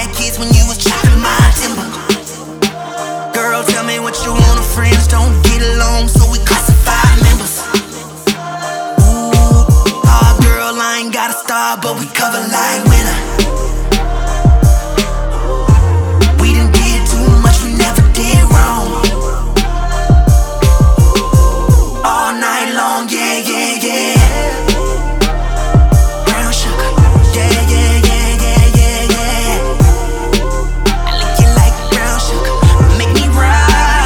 had kids when you was chopping my timber. Girl, tell me what you want. Friends don't get along, so we classify members. Ooh, girl, I ain't got a star, but we cover like winner. We done did too much, we never did wrong. All night long, yeah, yeah, yeah. Brown sugar, yeah, yeah, yeah, yeah, yeah, yeah. I lick you like brown sugar, make me ride.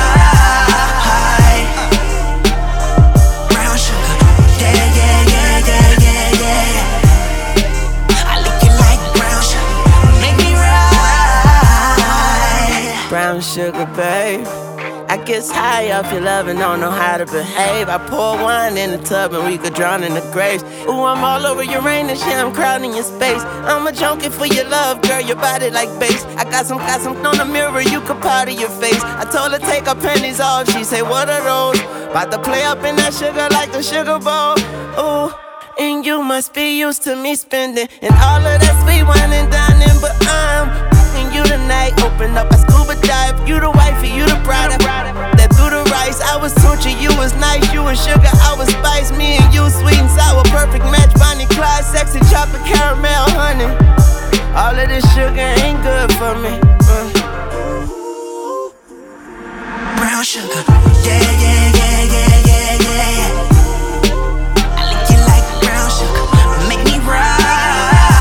Brown sugar, yeah, yeah, yeah, yeah, yeah, yeah. I lick you like brown sugar, make me ride. Brown sugar, babe. I get high off your love and don't know how to behave. I pour wine in the tub and we could drown in the graves. Ooh, I'm all over Uranus, yeah, I'm crowding your space. I'm a junkie for your love, girl, your body like bass. I got some on the mirror, you could powder your face. I told her take her panties off, she say what are those? About to play up in that sugar like the Sugar Bowl. Ooh, and you must be used to me spending and all of that sweet wine and dining. But I'm f***ing you tonight, open up a scuba dive. You the wifey, you the bride. That through the rice, I was Tunchi, you was nice. You was sugar, I was spice. Me and you, sweet and sour, perfect match. Bonnie Clyde, sexy chocolate, caramel, honey. All of this sugar ain't good for me. Brown sugar.